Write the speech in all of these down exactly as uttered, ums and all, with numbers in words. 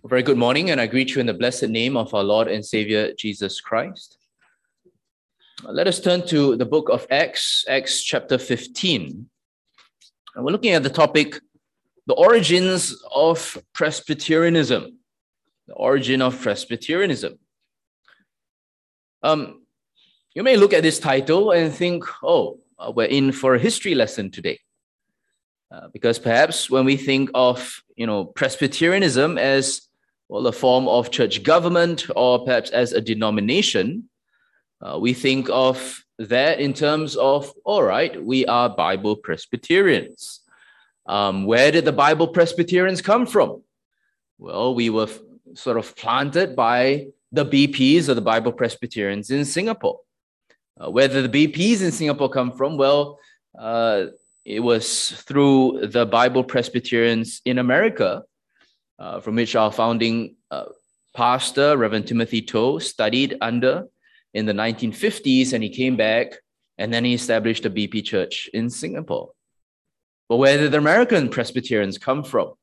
Very good morning, and I greet you in the blessed name of our Lord and Savior, Jesus Christ. Let us turn to the book of Acts, Acts chapter fifteen. And we're looking at the topic, the origins of Presbyterianism. The origin of Presbyterianism. Um, you may look at this title and think, oh, uh, we're in for a history lesson today. Uh, because perhaps when we think of, you know, Presbyterianism as well, a form of church government, or perhaps as a denomination, uh, we think of that in terms of, all right, we are Bible Presbyterians. Um, where did the Bible Presbyterians come from? Well, we were f- sort of planted by the B Ps, or the Bible Presbyterians in Singapore. Uh, where did the B Ps in Singapore come from? Well, uh, it was through the Bible Presbyterians in America, Uh, from which our founding uh, pastor, Reverend Timothy Toh, studied under in the nineteen fifties, and he came back and then he established a B P church in Singapore. But where did the American Presbyterians come from?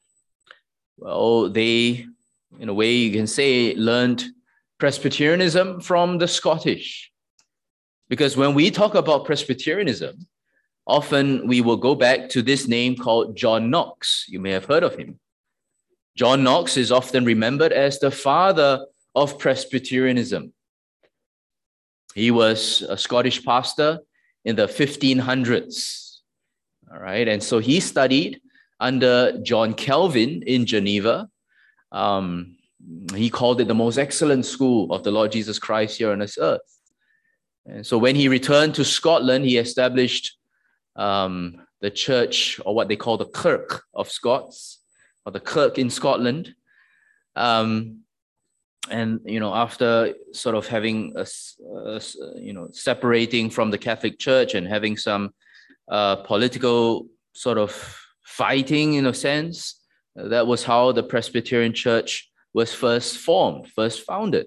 Well, they, in a way you can say, learned Presbyterianism from the Scottish. Because when we talk about Presbyterianism, often we will go back to this name called John Knox. You may have heard of him. John Knox is often remembered as the father of Presbyterianism. He was a Scottish pastor in the fifteen hundreds. All right, and so he studied under John Calvin in Geneva. Um, he called it the most excellent school of the Lord Jesus Christ here on this earth. And so when he returned to Scotland, he established um, the church, or what they call the Kirk of Scots, or the Kirk in Scotland. Um, and, you know, after sort of having, a, a, you know, separating from the Catholic Church and having some uh, political sort of fighting in a sense, that was how the Presbyterian Church was first formed, first founded.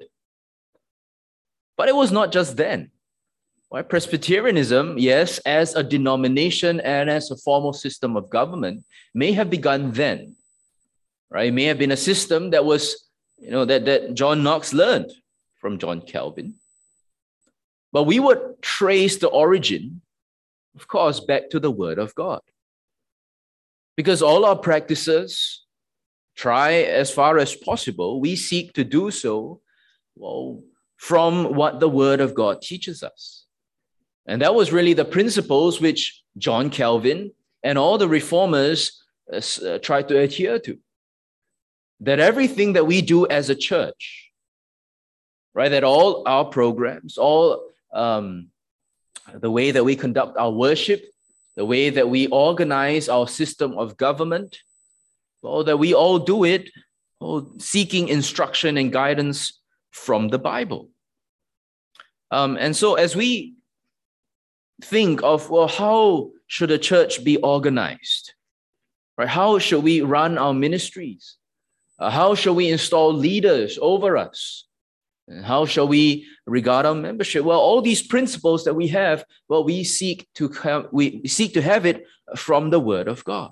But it was not just then. Right? Presbyterianism, yes, as a denomination and as a formal system of government, may have begun then. Right? It may have been a system that was, you know, that, that John Knox learned from John Calvin. But we would trace the origin, of course, back to the Word of God. Because all our practices, try as far as possible, we seek to do so, well, from what the Word of God teaches us. And that was really the principles which John Calvin and all the reformers uh, uh, tried to adhere to. That everything that we do as a church, right, that all our programs, all um, the way that we conduct our worship, the way that we organize our system of government, well, that we all do it well, seeking instruction and guidance from the Bible. Um, and so as we think of, well, how should a church be organized? Right? How should we run our ministries? Uh, how shall we install leaders over us? And how shall we regard our membership? Well, all these principles that we have, well, we seek to have, we seek to have it from the Word of God.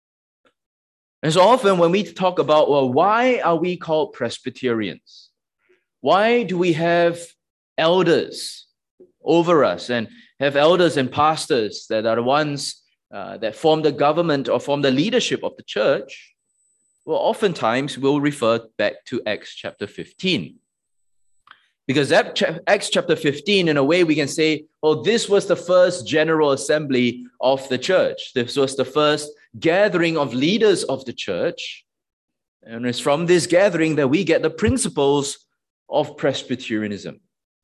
And so often when we talk about, well, why are we called Presbyterians? Why do we have elders over us and have elders and pastors that are the ones uh, that form the government or form the leadership of the church? Well, oftentimes we'll refer back to Acts chapter fifteen. Because that cha- Acts chapter fifteen, in a way, we can say, oh, this was the first general assembly of the church. This was the first gathering of leaders of the church. And it's from this gathering that we get the principles of Presbyterianism.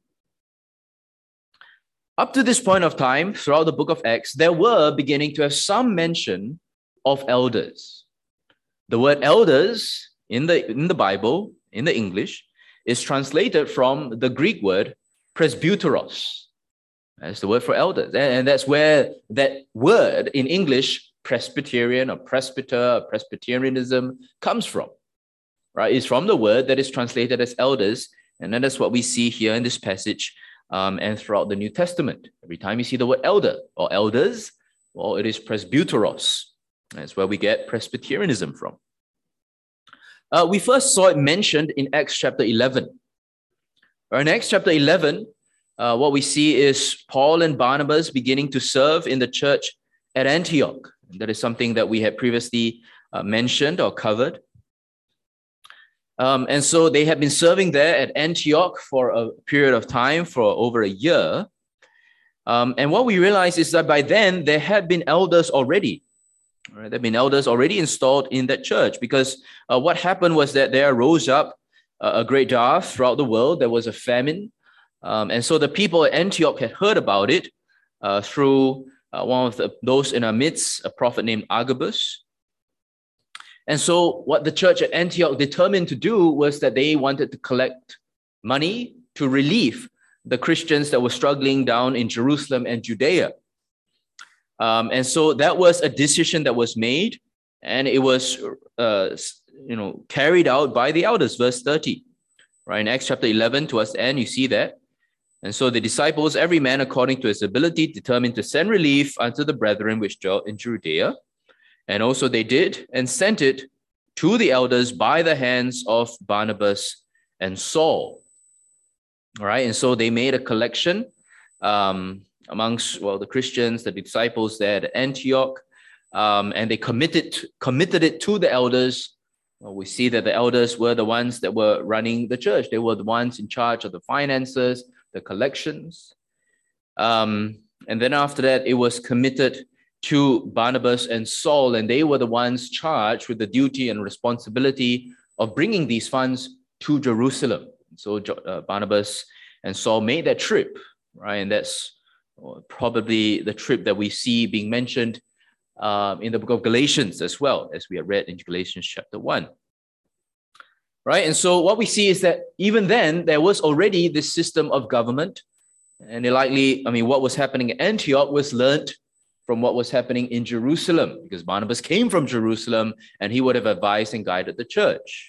Up to this point of time, throughout the book of Acts, there were beginning to have some mention of elders. The word elders in the, in the Bible, in the English, is translated from the Greek word presbyteros. That's the word for elders. And that's where that word in English, Presbyterian or presbyter, or Presbyterianism, comes from. Right? It's from the word that is translated as elders. And that is what we see here in this passage um, and throughout the New Testament. Every time you see the word elder or elders, well, it is presbyteros. That's where we get Presbyterianism from. Uh, we first saw it mentioned in Acts chapter eleven. In Acts chapter eleven, uh, what we see is Paul and Barnabas beginning to serve in the church at Antioch. That is something that we had previously uh, mentioned or covered. Um, and so they had been serving there at Antioch for a period of time, for over a year. Um, and what we realize is that by then there had been elders already. Right? There had been elders already installed in that church, because uh, what happened was that there rose up uh, a great drought throughout the world. There was a famine. Um, and so the people at Antioch had heard about it uh, through uh, one of the, those in our midst, a prophet named Agabus. And so what the church at Antioch determined to do was that they wanted to collect money to relieve the Christians that were struggling down in Jerusalem and Judea. Um, and so that was a decision that was made, and it was uh, you know, carried out by the elders, verse thirty. Right, in Acts chapter eleven, towards the end, you see that. And so the disciples, every man according to his ability, determined to send relief unto the brethren which dwelt in Judea. And also they did, and sent it to the elders by the hands of Barnabas and Saul. All right, and so they made a collection um, amongst, well, the Christians, the disciples there at Antioch, um, and they committed, committed it to the elders. Well, we see that the elders were the ones that were running the church. They were the ones in charge of the finances, the collections. Um, and then after that, it was committed to Barnabas and Saul, and they were the ones charged with the duty and responsibility of bringing these funds to Jerusalem. So uh, Barnabas and Saul made that trip, right? And that's probably the trip that we see being mentioned um, in the book of Galatians as well, as we have read in Galatians chapter one. Right? And so what we see is that even then, there was already this system of government, and it likely, I mean, what was happening at Antioch was learned from what was happening in Jerusalem, because Barnabas came from Jerusalem and he would have advised and guided the church.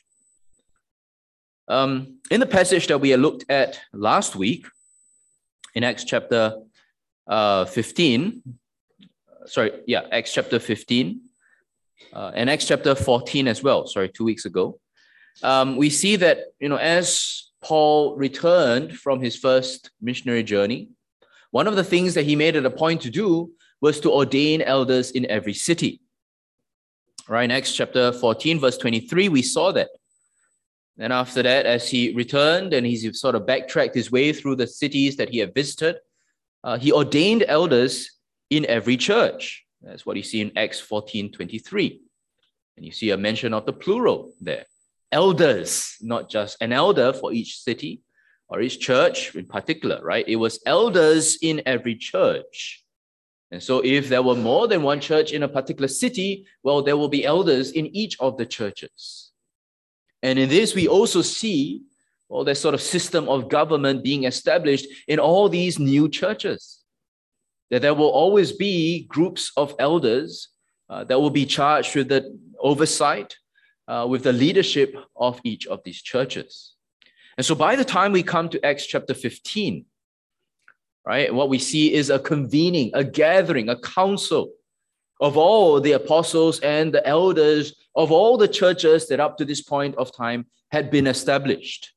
Um, in the passage that we had looked at last week, in Acts chapter uh, fifteen, sorry, yeah, Acts chapter fifteen, uh, and Acts chapter fourteen as well, sorry, two weeks ago, um, we see that, you know, as Paul returned from his first missionary journey, one of the things that he made it a point to do was to ordain elders in every city. Right, in Acts chapter fourteen, verse twenty-three, we saw that. And after that, as he returned and he sort of backtracked his way through the cities that he had visited, uh, he ordained elders in every church. That's what you see in Acts fourteen twenty-three. And you see a mention of the plural there. Elders, not just an elder for each city or each church in particular, right? It was elders in every church. And so if there were more than one church in a particular city, well, there will be elders in each of the churches. And in this, we also see, well, that sort of system of government being established in all these new churches, that there will always be groups of elders uh, that will be charged with the oversight, uh, with the leadership of each of these churches. And so by the time we come to Acts chapter fifteen, right, what we see is a convening, a gathering, a council of all the apostles and the elders of all the churches that up to this point of time had been established.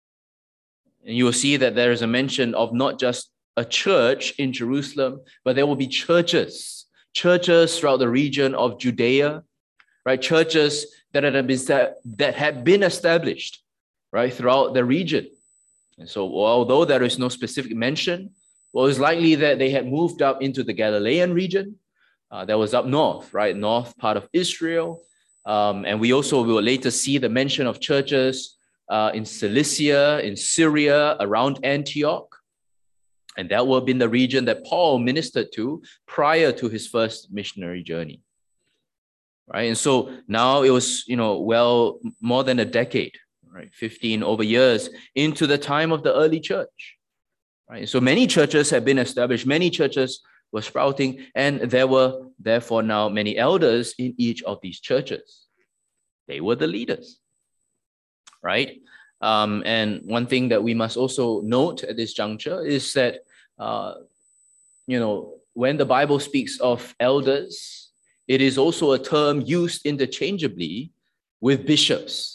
And you will see that there is a mention of not just a church in Jerusalem, but there will be churches, churches throughout the region of Judea, right? Churches that had been, that had been established, right, throughout the region. And so although there is no specific mention, well, it's likely that they had moved up into the Galilean region. Uh, that was up north, right? North part of Israel. Um, and we also will later see the mention of churches uh, in Cilicia, in Syria, around Antioch. And that will have been the region that Paul ministered to prior to his first missionary journey. Right? And so now it was, you know, well, more than a decade, right? fifteen over years into the time of the early church. Right? So many churches have been established, many churches were sprouting, and there were therefore now many elders in each of these churches. They were the leaders, right? Um, and one thing that we must also note at this juncture is that, uh, you know, when the Bible speaks of elders, it is also a term used interchangeably with bishops.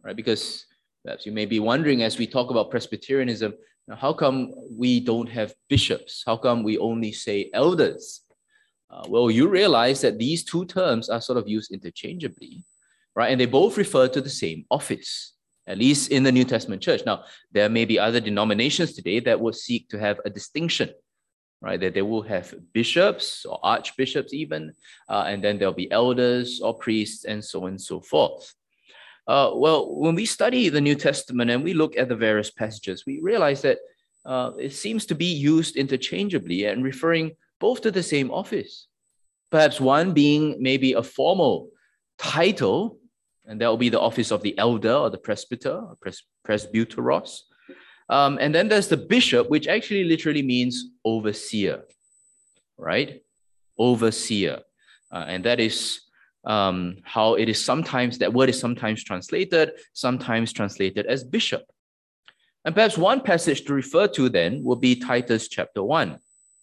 right? Because perhaps you may be wondering as we talk about Presbyterianism, how come we don't have bishops? How come we only say elders? Uh, well, you realize that these two terms are sort of used interchangeably, right? And they both refer to the same office, at least in the New Testament church. Now, there may be other denominations today that will seek to have a distinction, right? That they will have bishops or archbishops even, uh, and then there'll be elders or priests and so on and so forth. Uh, well, when we study the New Testament and we look at the various passages, we realize that uh, it seems to be used interchangeably and referring both to the same office. Perhaps one being maybe a formal title, and that will be the office of the elder or the presbyter, or pres- presbyteros. Um, and then there's the bishop, which actually literally means overseer, right? Overseer. Uh, and that is um, how it is sometimes, that word is sometimes translated, sometimes translated as bishop. And perhaps one passage to refer to then will be Titus chapter one.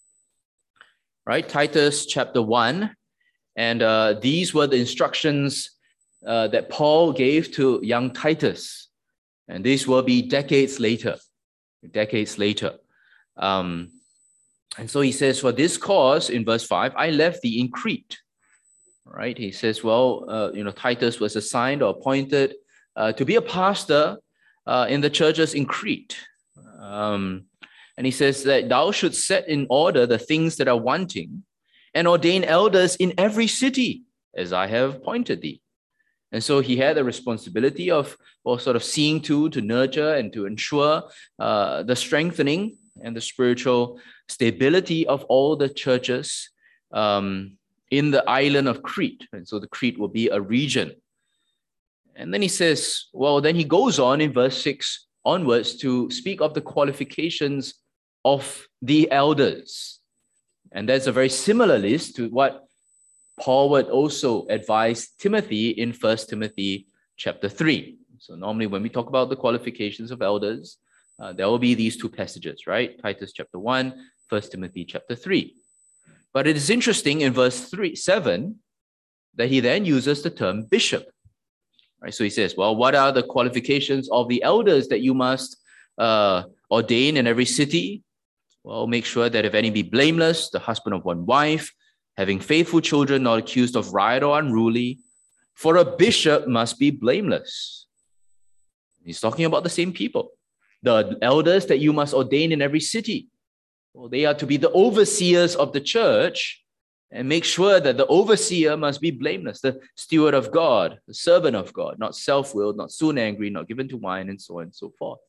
Right, Titus chapter one, and uh, these were the instructions uh, that Paul gave to young Titus, and these will be decades later, decades later. Um, and so he says, for this cause, in verse five, I left thee in Crete. Right, he says, well, uh, you know, Titus was assigned or appointed uh, to be a pastor uh, in the churches in Crete. Um, And he says that thou should set in order the things that are wanting and ordain elders in every city, as I have appointed thee. And so he had the responsibility of or sort of seeing to, to nurture and to ensure uh, the strengthening and the spiritual stability of all the churches um, in the island of Crete. And so the Crete will be a region. And then he says, well, then he goes on in verse six onwards to speak of the qualifications of the elders. And that's a very similar list to what Paul would also advise Timothy in First Timothy chapter three. So normally when we talk about the qualifications of elders, uh, there will be these two passages, right? Titus chapter one, First Timothy chapter three. But it is interesting in verse three, seven, that he then uses the term bishop. Right? So he says, well, what are the qualifications of the elders that you must uh, ordain in every city? Well, make sure that if any be blameless, the husband of one wife, having faithful children, not accused of riot or unruly, for a bishop must be blameless. He's talking about the same people. The elders that you must ordain in every city. Well, they are to be the overseers of the church, and make sure that the overseer must be blameless, the steward of God, the servant of God, not self-willed, not soon angry, not given to wine, and so on and so forth.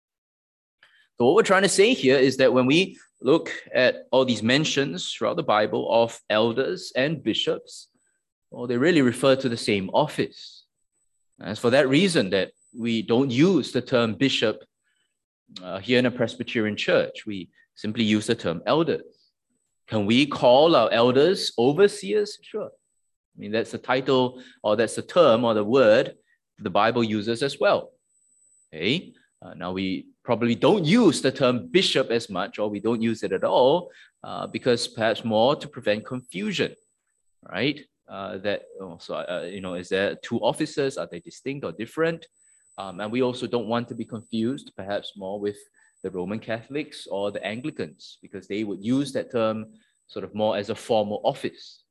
So what we're trying to say here is that when we look at all these mentions throughout the Bible of elders and bishops, well, they really refer to the same office. And it's for that reason that we don't use the term bishop uh, here in a Presbyterian church. We simply use the term elders. Can we call our elders overseers? Sure. I mean, that's the title or that's the term or the word the Bible uses as well. Okay. Uh, now, we probably don't use the term bishop as much, or we don't use it at all, uh, because perhaps more to prevent confusion, right? Uh, that also, uh, you know, is there two offices? Are they distinct or different? Um, and we also don't want to be confused, perhaps more with the Roman Catholics or the Anglicans, because they would use that term sort of more as a formal office.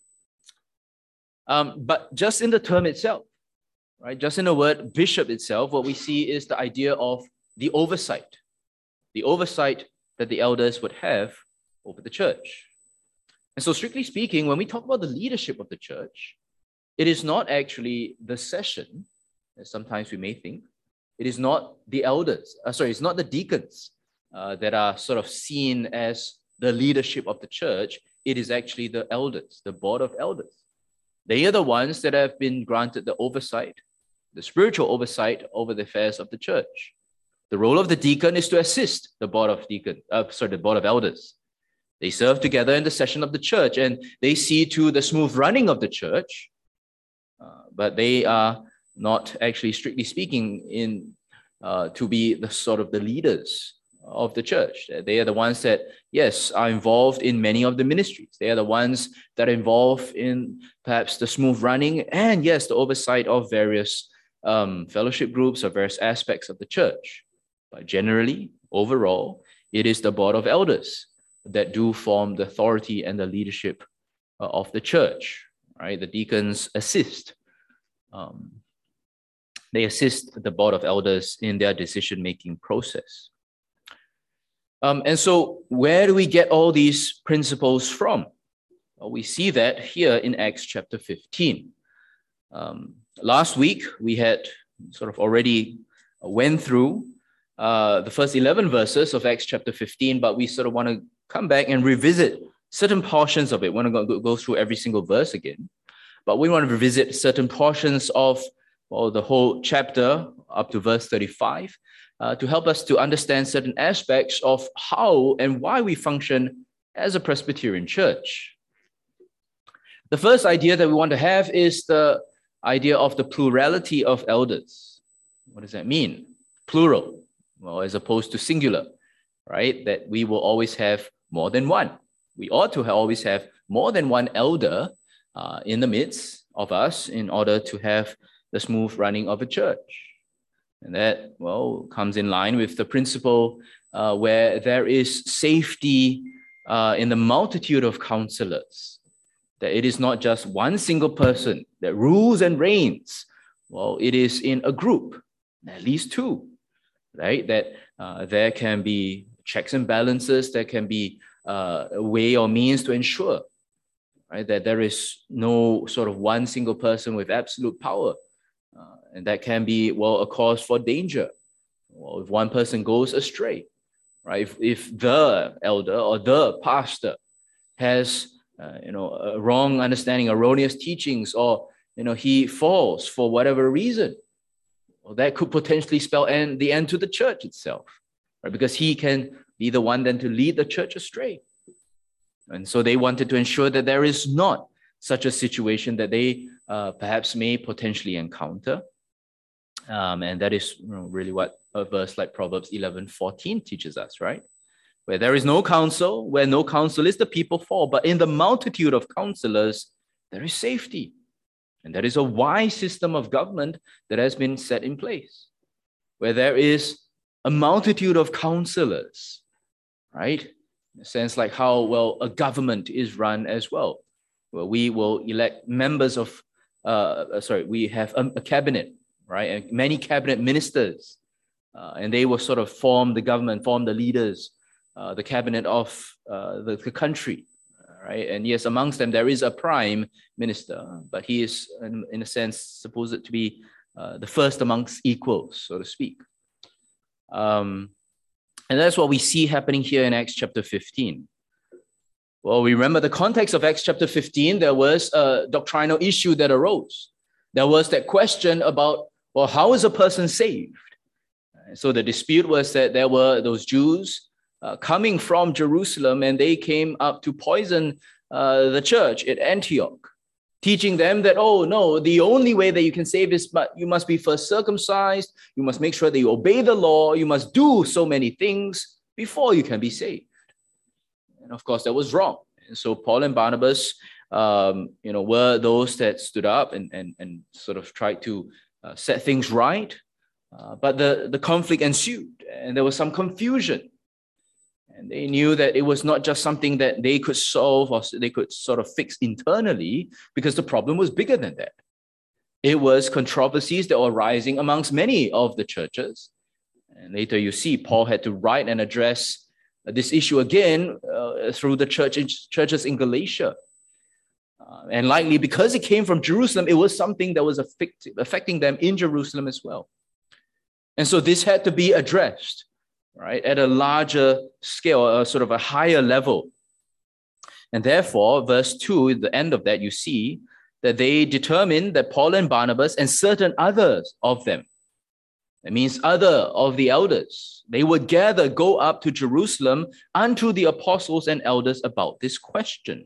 Um, but just in the term itself, right, just in the word bishop itself, what we see is the idea of the oversight, the oversight that the elders would have over the church. And so strictly speaking, when we talk about the leadership of the church, it is not actually the session, as sometimes we may think. It is not the elders, uh, sorry, it's not the deacons uh, that are sort of seen as the leadership of the church. It is actually the elders, the board of elders. They are the ones that have been granted the oversight, the spiritual oversight over the affairs of the church. The role of the deacon is to assist the board of deacon, uh, sorry, the board of elders. They serve together in the session of the church, and they see to the smooth running of the church, uh, but they are not actually, strictly speaking, in uh, to be the sort of the leaders of the church. They are the ones that, yes, are involved in many of the ministries. They are the ones that are involved in perhaps the smooth running and, yes, the oversight of various um, fellowship groups or various aspects of the church. But generally, overall, it is the board of elders that do form the authority and the leadership uh, of the church, right? The deacons assist. Um, they assist the board of elders in their decision-making process. Um, and so where do we get all these principles from? Well, we see that here in Acts chapter fifteen. Um, last week, we had sort of already went through uh, the first eleven verses of Acts chapter fifteen, but we sort of want to come back and revisit certain portions of it. We want to go, go through every single verse again, but we want to revisit certain portions of well, the whole chapter up to verse thirty-five uh, to help us to understand certain aspects of how and why we function as a Presbyterian church. The first idea that we want to have is the idea of the plurality of elders. What does that mean? Plural, well, as opposed to singular, right? That we will always have more than one. We ought to always have more than one elder uh, in the midst of us in order to have the smooth running of a church. And that, well, comes in line with the principle uh, where there is safety uh, in the multitude of counselors, that it is not just one single person that rules and reigns. Well, it is in a group, at least two, right? That uh, there can be checks and balances, there can be uh, a way or means to ensure, right, that there is no sort of one single person with absolute power. Uh, and that can be, well, a cause for danger. Well, if one person goes astray, right? If, if the elder or the pastor has Uh, you know, a wrong understanding, erroneous teachings, or, you know, he falls for whatever reason, well, that could potentially spell end, the end to the church itself, right? Because he can be the one then to lead the church astray. And so they wanted to ensure that there is not such a situation that they uh, perhaps may potentially encounter. Um, and that is, you know, really what a verse like Proverbs eleven fourteen teaches us, right? Where there is no counsel, where no counsel is, the people fall. But in the multitude of counselors, there is safety. And that is a wise system of government that has been set in place. Where there is a multitude of counselors, right? In a sense like how, well, a government is run as well. Where we will elect members of, uh, sorry, we have a, a cabinet, right? And many cabinet ministers. Uh, and they will sort of form the government, form the leaders, Uh, the cabinet of uh, the, the country, right? And yes, amongst them, there is a prime minister, but he is, in, in a sense, supposed to be uh, the first amongst equals, so to speak. Um, and that's what we see happening here in Acts chapter fifteen. Well, we remember the context of Acts chapter fifteen, there was a doctrinal issue that arose. There was that question about, well, how is a person saved? So the dispute was that there were those Jews Uh, coming from Jerusalem, and they came up to poison uh, the church at Antioch, teaching them that, oh, no, the only way that you can save is but you must be first circumcised, you must make sure that you obey the law, you must do so many things before you can be saved. And of course, that was wrong. And so Paul and Barnabas, um, you know, were those that stood up and, and, and sort of tried to uh, set things right. Uh, but the, the conflict ensued, and there was some confusion. And they knew that it was not just something that they could solve or they could sort of fix internally, because the problem was bigger than that. It was controversies that were rising amongst many of the churches. And later you see Paul had to write and address this issue again uh, through the church, churches in Galatia. Uh, and likely because it came from Jerusalem, it was something that was affect, affecting them in Jerusalem as well. And so this had to be addressed, right, at a larger scale, a sort of a higher level. And therefore, verse two, at the end of that, you see that they determined that Paul and Barnabas and certain others of them, that means other of the elders, they would gather, go up to Jerusalem unto the apostles and elders about this question.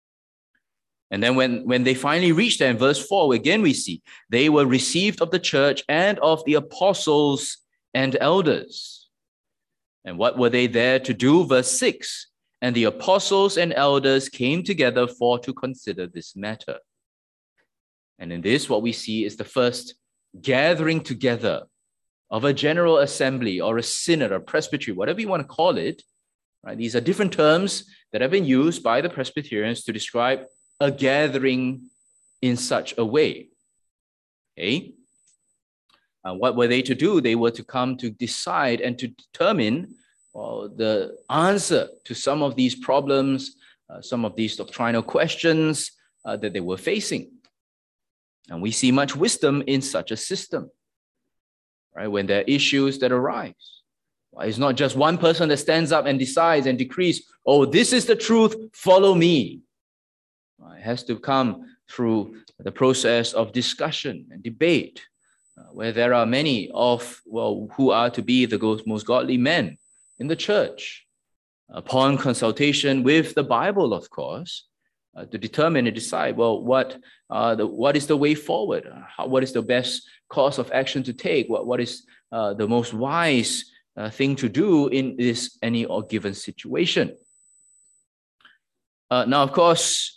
And then when, when they finally reached there in verse four, again we see they were received of the church and of the apostles and elders. And what were they there to do? Verse six, and the apostles and elders came together for to consider this matter. And in this, what we see is the first gathering together of a general assembly or a synod or presbytery, whatever you want to call it, right? These are different terms that have been used by the Presbyterians to describe a gathering in such a way. Okay? Uh, what were they to do? They were to come to decide and to determine well, the answer to some of these problems, uh, some of these doctrinal questions uh, that they were facing. And we see much wisdom in such a system, right? When there are issues that arise. Well, it's not just one person that stands up and decides and decrees, oh, this is the truth, follow me. Well, it has to come through the process of discussion and debate, uh, where there are many of, well, who are to be the most godly men in the church, upon consultation with the Bible, of course, uh, to determine and decide, well, what uh, the what is the way forward? How, what is the best course of action to take? What, what is uh, the most wise uh, thing to do in this any or given situation? Uh, now, of course,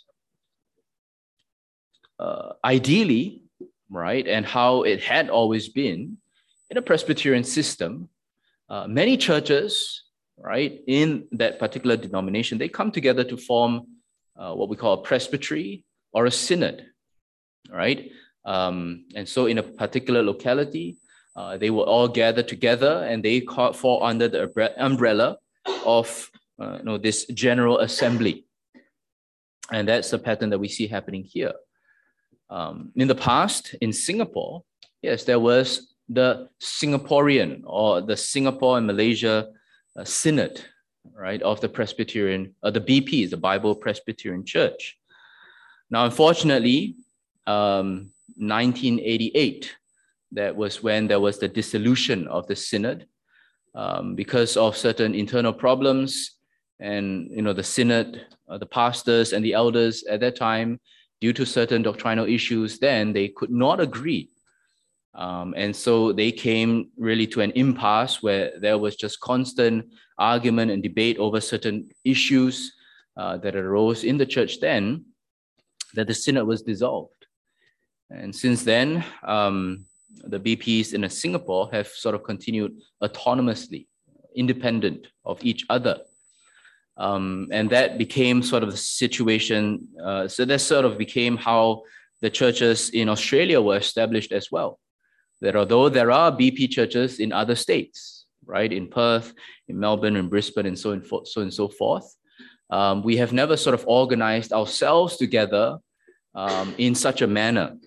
uh, ideally, right, and how it had always been in a Presbyterian system, Uh, many churches, right, in that particular denomination, they come together to form uh, what we call a presbytery or a synod, right? Um, and so in a particular locality, uh, they will all gather together and they call, fall under the umbrella of uh, you know, this general assembly. And that's the pattern that we see happening here. Um, in the past, in Singapore, yes, there was the Singaporean or the Singapore and Malaysia uh, Synod, right, of the Presbyterian, uh, the B P, the Bible Presbyterian Church. Now, unfortunately, um, nineteen eighty-eight, that was when there was the dissolution of the Synod um, because of certain internal problems, and you know the Synod, uh, the pastors and the elders at that time, due to certain doctrinal issues, then they could not agree. Um, and so they came really to an impasse where there was just constant argument and debate over certain issues uh, that arose in the church then, that the synod was dissolved. And since then, um, the B Ps in Singapore have sort of continued autonomously, independent of each other. Um, and that became sort of the situation. Uh, so that sort of became how the churches in Australia were established as well. That although there are B P churches in other states, right, in Perth, in Melbourne, in Brisbane, and so, in fo- so and so forth, um, we have never sort of organized ourselves together um, in such a manner.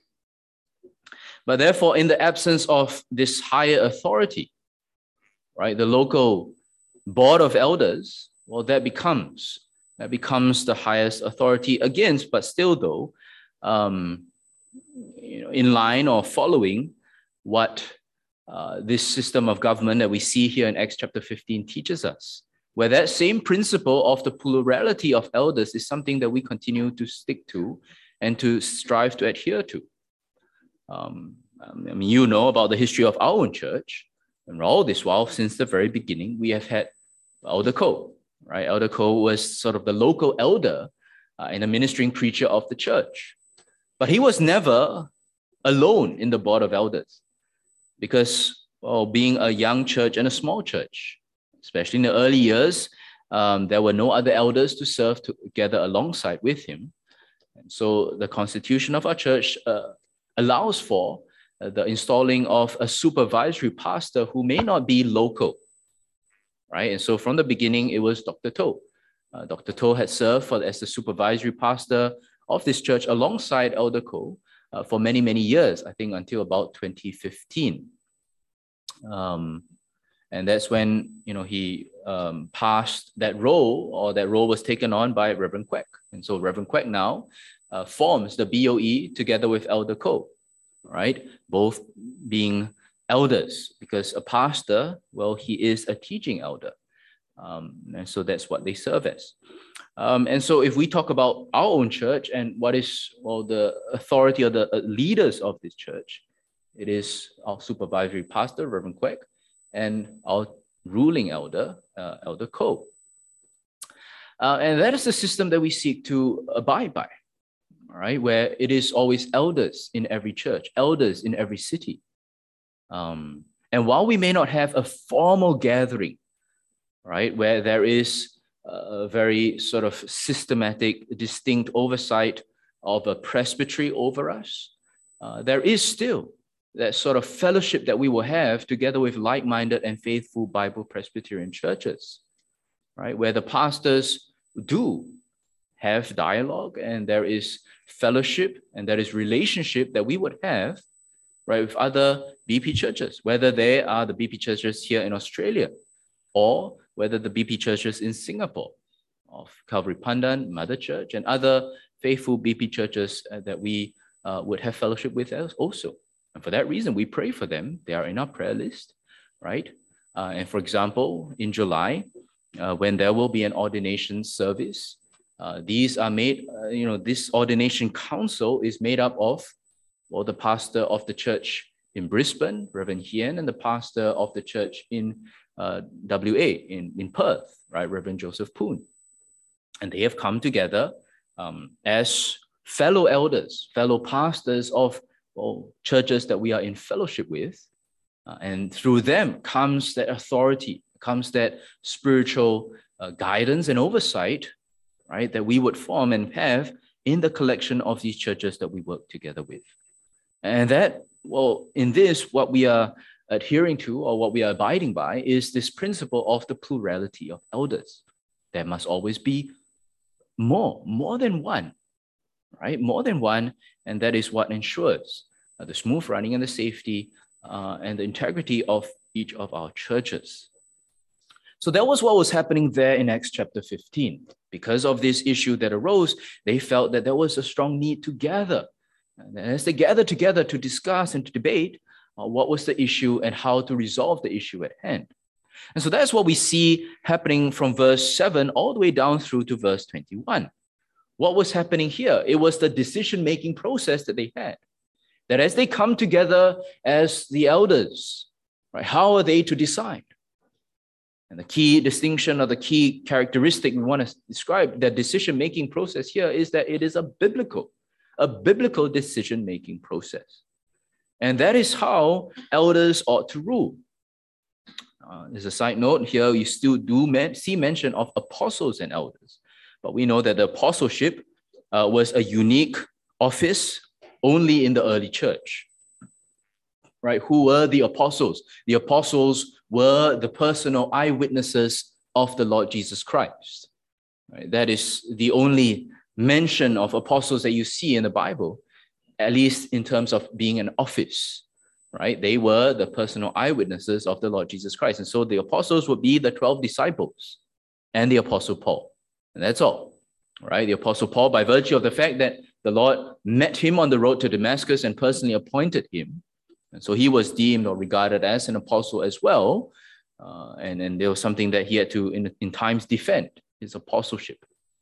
But therefore, in the absence of this higher authority, right, the local board of elders, well, that becomes that becomes the highest authority against, but still though, um, you know, in line or following what uh, this system of government that we see here in Acts chapter fifteen teaches us, where that same principle of the plurality of elders is something that we continue to stick to and to strive to adhere to. Um, I mean, you know about the history of our own church, and all this while, since the very beginning, we have had Elder Cole, right? Elder Cole was sort of the local elder uh, and a ministering preacher of the church. But he was never alone in the board of elders. Because, well, being a young church and a small church, especially in the early years, um, there were no other elders to serve together alongside with him. And so the constitution of our church uh, allows for uh, the installing of a supervisory pastor who may not be local, right? And so from the beginning, it was Doctor Toh. Uh, Doctor Toh had served for, as the supervisory pastor of this church alongside Elder Cole Uh, for many, many years, I think until about twenty fifteen. Um, and that's when, you know, he um, passed that role, or that role was taken on by Reverend Quek. And so Reverend Quek now uh, forms the B O E together with Elder Cole, right? Both being elders, because a pastor, well, he is a teaching elder. Um, and so that's what they serve as. Um, and so if we talk about our own church and what is, well, the authority or the uh, leaders of this church, it is our supervisory pastor, Reverend Quek, and our ruling elder, uh, Elder Cole. Uh, and that is the system that we seek to abide by, all right, where it is always elders in every church, elders in every city, Um, and while we may not have a formal gathering, right, where there is a very sort of systematic, distinct oversight of a presbytery over us, uh, there is still that sort of fellowship that we will have together with like-minded and faithful Bible Presbyterian churches, right, where the pastors do have dialogue and there is fellowship and there is relationship that we would have, right, with other B P churches, whether they are the B P churches here in Australia or whether the B P churches in Singapore of Calvary Pandan, Mother Church, and other faithful B P churches uh, that we uh, would have fellowship with also. And for that reason, we pray for them. They are in our prayer list, right? Uh, and for example, in July, uh, when there will be an ordination service, uh, these are made, uh, you know, this ordination council is made up of, well, the pastor of the church in Brisbane, Reverend Hien, and the pastor of the church in uh, W A, in, in Perth, right, Reverend Joseph Poon. And they have come together um, as fellow elders, fellow pastors of well, churches that we are in fellowship with. Uh, and through them comes that authority, comes that spiritual uh, guidance and oversight, right, that we would form and have in the collection of these churches that we work together with. And that, well, in this, what we are adhering to or what we are abiding by is this principle of the plurality of elders. There must always be more, more than one, right? More than one, and that is what ensures uh, the smooth running and the safety uh, and the integrity of each of our churches. So that was what was happening there in Acts chapter fifteen. Because of this issue that arose, they felt that there was a strong need to gather. And as they gathered together to discuss and to debate uh, what was the issue and how to resolve the issue at hand. And so that's what we see happening from verse seven all the way down through to verse twenty-one. What was happening here? It was the decision-making process that they had. That as they come together as the elders, right, how are they to decide? And the key distinction or the key characteristic we want to describe that decision-making process here is that it is a biblical, a biblical decision-making process. And that is how elders ought to rule. Uh, as a side note, here you still do men- see mention of apostles and elders. But we know that the apostleship uh, was a unique office only in the early church. Right? Who were the apostles? The apostles were the personal eyewitnesses of the Lord Jesus Christ. Right? That is the only mention of apostles that you see in the Bible, at least in terms of being an office. Right? They were the personal eyewitnesses of the Lord Jesus Christ. And so the apostles would be the twelve disciples and the apostle Paul. And that's all. Right? The apostle Paul, by virtue of the fact that the Lord met him on the road to Damascus and personally appointed him. And so he was deemed or regarded as an apostle as well. Uh, and, and there was something that he had to, in, in times, defend, his apostleship.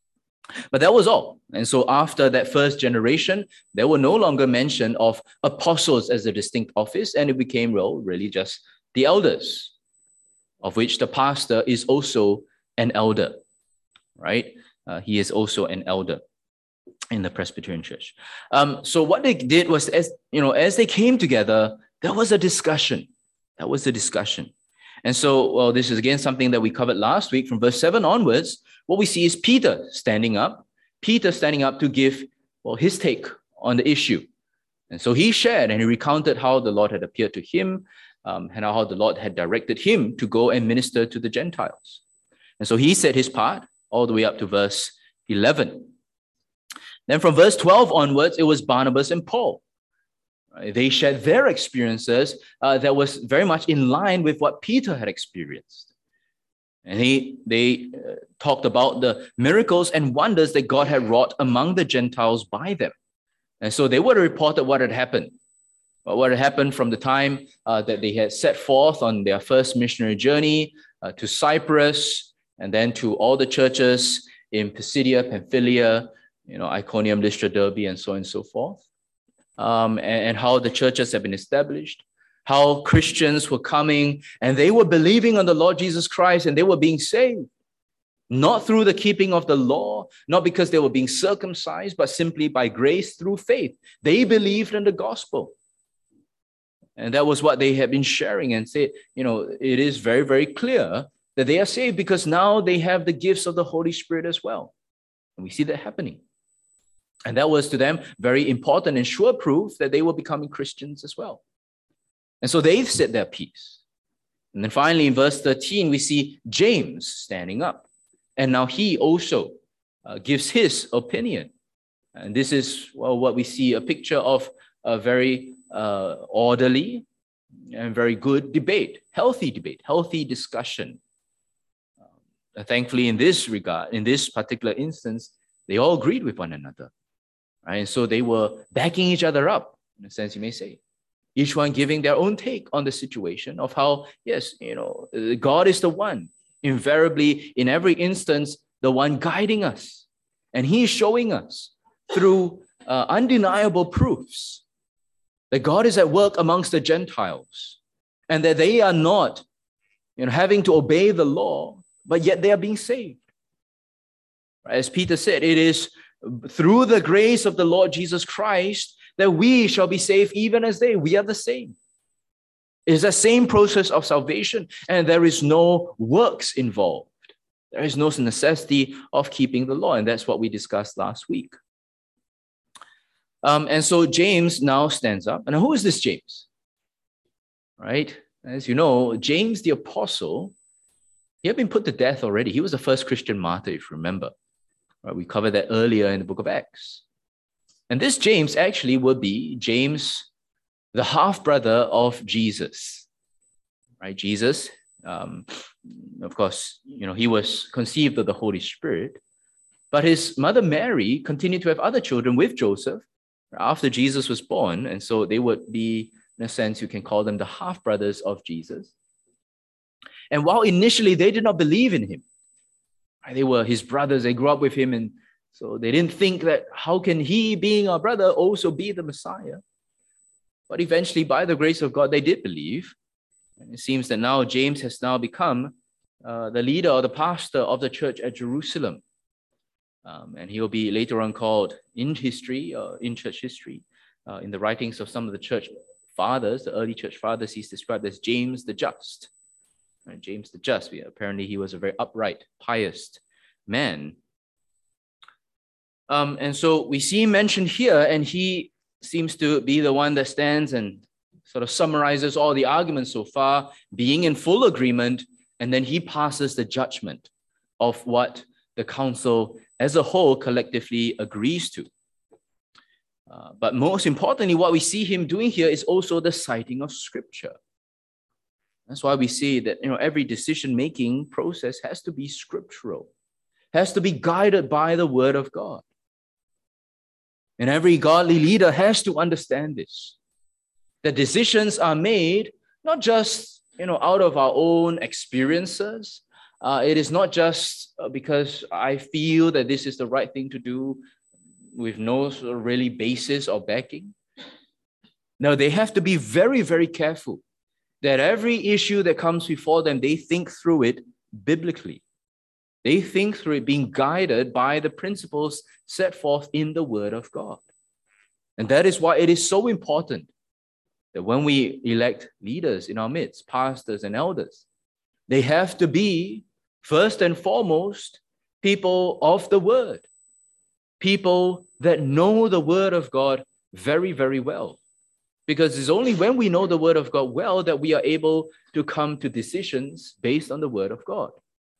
But that was all. And so after that first generation, there were no longer mention of apostles as a distinct office, and it became, well, really just the elders, of which the pastor is also an elder, right? Uh, he is also an elder in the Presbyterian Church. Um, so what they did was, as you know, as they came together, there was a discussion. That was a discussion. And so, well, this is again something that we covered last week. From verse seven onwards, what we see is Peter standing up, Peter standing up to give, well, his take on the issue. And so he shared and he recounted how the Lord had appeared to him um, and how the Lord had directed him to go and minister to the Gentiles. And so he said his part all the way up to verse eleven. Then from verse twelve onwards, it was Barnabas and Paul. They shared their experiences uh, that was very much in line with what Peter had experienced. And he, they uh, talked about the miracles and wonders that God had wrought among the Gentiles by them. And so they would have reported what had happened. What had happened from the time uh, that they had set forth on their first missionary journey uh, to Cyprus, and then to all the churches in Pisidia, Pamphylia, you know, Iconium, Lystra, Derbe, and so on and so forth. Um, and, and how the churches have been established, how Christians were coming and they were believing on the Lord Jesus Christ and they were being saved, not through the keeping of the law, not because they were being circumcised, but simply by grace through faith. They believed in the gospel. And that was what they had been sharing and said, you know, it is very, very clear that they are saved because now they have the gifts of the Holy Spirit as well. And we see that happening. And that was to them very important and sure proof that they were becoming Christians as well. And so they've said their piece. And then finally in verse thirteen, we see James standing up. And now he also uh, gives his opinion. And this is, well, what we see, a picture of a very uh, orderly and very good debate, healthy debate, healthy discussion. Uh, thankfully, in this regard, in this particular instance, they all agreed with one another. Right? And so they were backing each other up, in a sense you may say. Each one giving their own take on the situation of how, yes, you know, God is the one, invariably, in every instance, the one guiding us. And he is showing us through uh, undeniable proofs that God is at work amongst the Gentiles and that they are not, you know, having to obey the law, but yet they are being saved. As Peter said, it is through the grace of the Lord Jesus Christ that we shall be saved even as they. We are the same. It is the same process of salvation, and there is no works involved. There is no necessity of keeping the law, and that's what we discussed last week. Um, and so James now stands up. And who is this James? Right? As you know, James the apostle, he had been put to death already. He was the first Christian martyr, if you remember. Right? We covered that earlier in the book of Acts. And this James actually would be James, the half-brother of Jesus. Right? Jesus, um, of course, you know, he was conceived of the Holy Spirit. But his mother Mary continued to have other children with Joseph after Jesus was born. And so they would be, in a sense, you can call them the half-brothers of Jesus. And while initially they did not believe in him, they were his brothers, they grew up with him, and so they didn't think that how can he, being our brother, also be the Messiah? But eventually, by the grace of God, they did believe. And it seems that now James has now become uh, the leader or the pastor of the church at Jerusalem. Um, and he will be later on called in history, uh, in church history, uh, in the writings of some of the church fathers, the early church fathers, he's described as James the Just. Right? James the Just. Apparently, he was a very upright, pious man. Um, and so we see him mentioned here, and he seems to be the one that stands and sort of summarizes all the arguments so far, being in full agreement, and then he passes the judgment of what the council as a whole collectively agrees to. Uh, but most importantly, what we see him doing here is also the citing of Scripture. That's why we see that, you know, every decision-making process has to be scriptural, has to be guided by the Word of God. And every godly leader has to understand this, that decisions are made not just, you know, out of our own experiences. Uh, it is not just because I feel that this is the right thing to do with no sort of really basis or backing. No, they have to be very, very careful that every issue that comes before them, they think through it biblically. They think through it being guided by the principles set forth in the Word of God. And that is why it is so important that when we elect leaders in our midst, pastors and elders, they have to be, first and foremost, people of the Word, people that know the Word of God very, very well. Because it's only when we know the Word of God well that we are able to come to decisions based on the Word of God.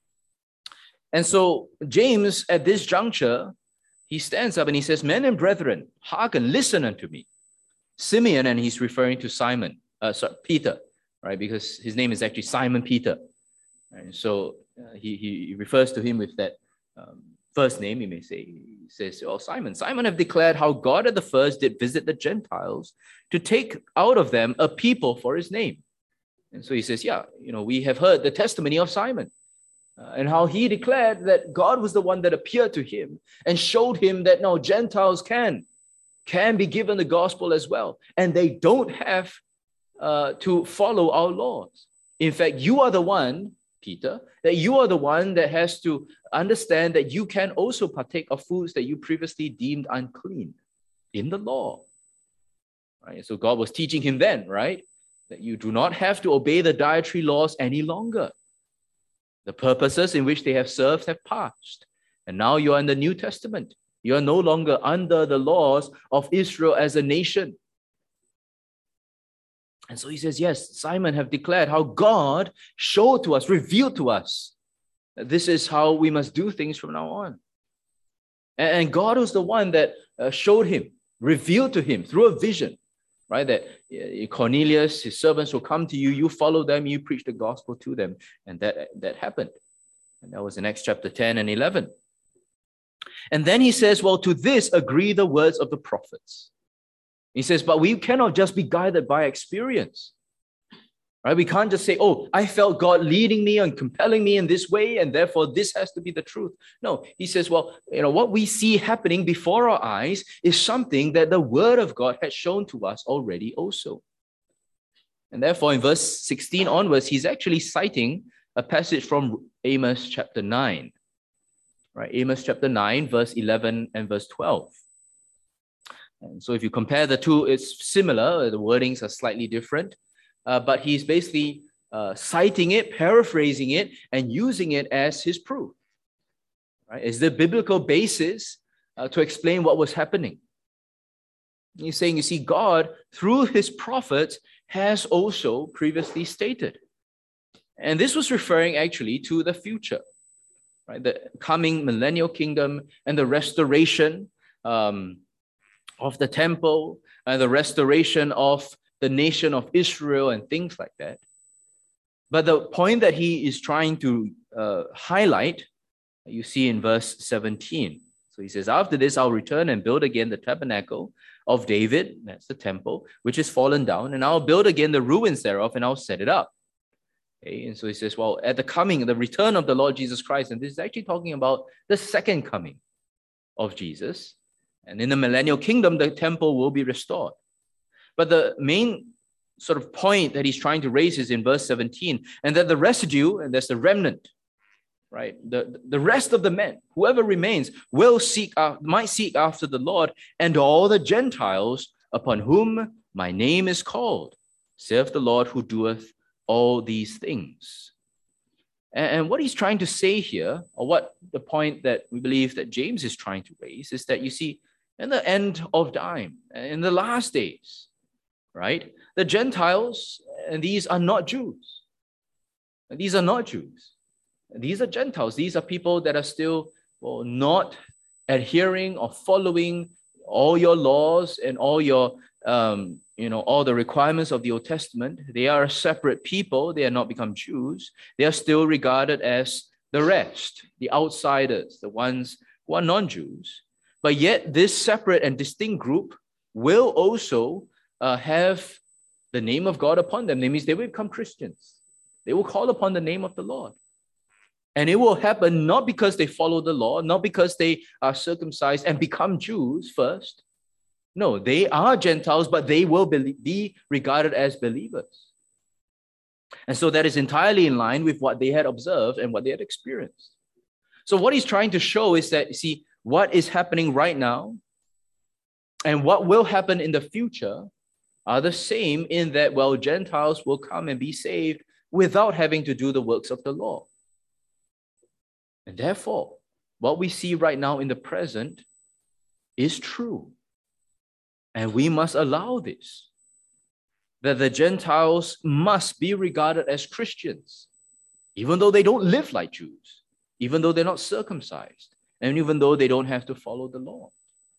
And so James, at this juncture, he stands up and he says, "Men and brethren, hearken, listen unto me. Simeon," and he's referring to Simon, uh, sorry, Peter, right? Because his name is actually Simon Peter. And so uh, he, he refers to him with that um, first name, you may say. He says, "Oh, Simon, Simon have declared how God at the first did visit the Gentiles to take out of them a people for his name." And so he says, yeah, you know, we have heard the testimony of Simon. Uh, and how he declared that God was the one that appeared to him and showed him that no, Gentiles can, can be given the gospel as well. And they don't have uh, to follow our laws. In fact, you are the one, Peter, that you are the one that has to understand that you can also partake of foods that you previously deemed unclean in the law. Right? So God was teaching him then, right? that you do not have to obey the dietary laws any longer. The purposes in which they have served have passed. And now you are in the New Testament. You are no longer under the laws of Israel as a nation. And so he says, yes, Simon have declared how God showed to us, revealed to us, that this is how we must do things from now on. And God was the one that uh, showed him, revealed to him through a vision, right? That uh, Cornelius, his servants will come to you, you follow them, you preach the gospel to them. And that, that happened. And that was in Acts chapter ten and eleven. And then he says, well, to this agree the words of the prophets. He says, but we cannot just be guided by experience. Right? We can't just say, oh, I felt God leading me and compelling me in this way, and therefore this has to be the truth. No, he says, well, you know, what we see happening before our eyes is something that the word of God has shown to us already also. And therefore, in verse sixteen onwards, he's actually citing a passage from Amos chapter nine. Right? Amos chapter nine, verse eleven and verse twelve. And so if you compare the two, it's similar. The wordings are slightly different. Uh, but he's basically uh, citing it, paraphrasing it, and using it as his proof. Right? It's the biblical basis uh, to explain what was happening. He's saying, you see, God, through his prophets, has also previously stated. And this was referring actually to the future, right? The coming millennial kingdom and the restoration um, of the temple and the restoration of the nation of Israel and things like that. But the point that he is trying to uh, highlight, you see in verse seventeen. So he says, after this, I'll return and build again the tabernacle of David, that's the temple, which is fallen down, and I'll build again the ruins thereof, and I'll set it up. Okay, and so he says, well, at the coming, the return of the Lord Jesus Christ, and this is actually talking about the second coming of Jesus. And in the millennial kingdom, the temple will be restored. But the main sort of point that he's trying to raise is in verse seventeen, and that the residue, and there's the remnant, right? The, the rest of the men, whoever remains, will seek out, might seek after the Lord, and all the Gentiles upon whom my name is called, saith the Lord who doeth all these things. And, and what he's trying to say here, or what the point that we believe that James is trying to raise, is that you see, in the end of time, in the last days, right? The Gentiles, and these are not Jews. These are not Jews. These are Gentiles. These are people that are still, well, not adhering or following all your laws and all your, um, you know, all the requirements of the Old Testament. They are a separate people. They are not become Jews. They are still regarded as the rest, the outsiders, the ones who are non-Jews. But yet this separate and distinct group will also uh, have the name of God upon them. That means they will become Christians. They will call upon the name of the Lord. And it will happen not because they follow the law, not because they are circumcised and become Jews first. No, they are Gentiles, but they will be, be regarded as believers. And so that is entirely in line with what they had observed and what they had experienced. So what he's trying to show is that, you see, what is happening right now and what will happen in the future are the same in that, well, Gentiles will come and be saved without having to do the works of the law. And therefore, what we see right now in the present is true. And we must allow this, that the Gentiles must be regarded as Christians, even though they don't live like Jews, even though they're not circumcised, and even though they don't have to follow the law.